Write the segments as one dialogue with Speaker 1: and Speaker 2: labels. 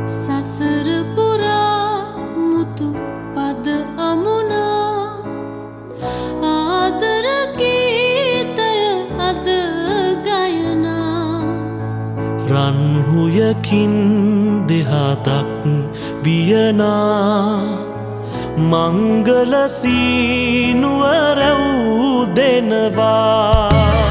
Speaker 1: සසර පුරා මුතු පද අමුණා ආදර ගීතය අද ගයනා
Speaker 2: රන් හුයකින් දෙහතක් වියනා මංගල සීනුව රැව් දෙනවා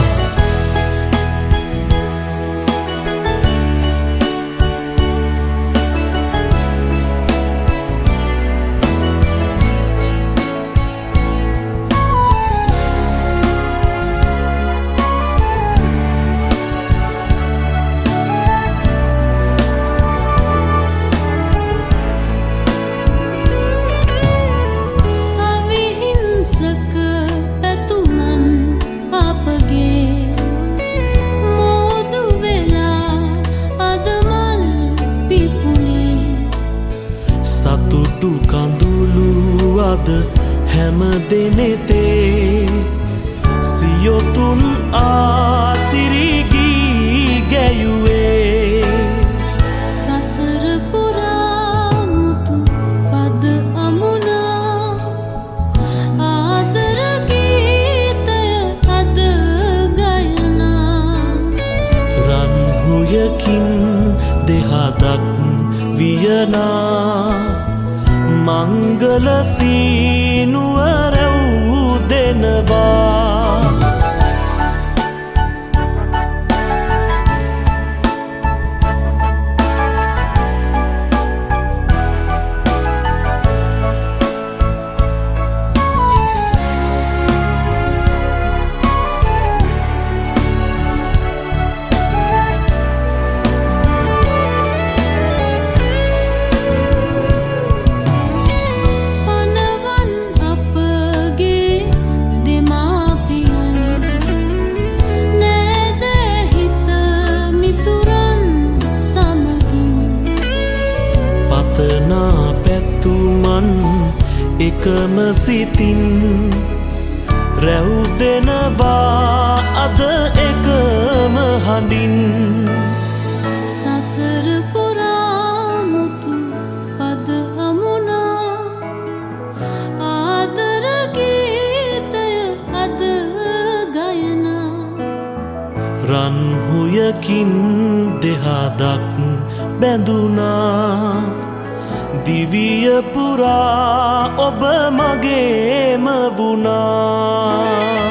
Speaker 2: සතුටු කඳුළු අද හැම දෙනෙතේ සියොතුන් ආසිරිගී ගැයුවේ
Speaker 1: සසර පුරා මුතු පද අමුණා ආදර ගීතය අද ගයනා
Speaker 2: රන් හුයකින් දෙහතක් වියනා මංගල සීනුව රැව් දෙනවා පතනා පැතුමන් එකම සිතින් රැව් දෙනවා අද එකම හඬින්
Speaker 1: සසර පුරා මුතු පද අමුණා ආදර ගීතය අද ගයනා
Speaker 2: රන් හුයකින් දෙහදක් බැඳුනා දිවිය පුරා ඔබ මගේම වුණා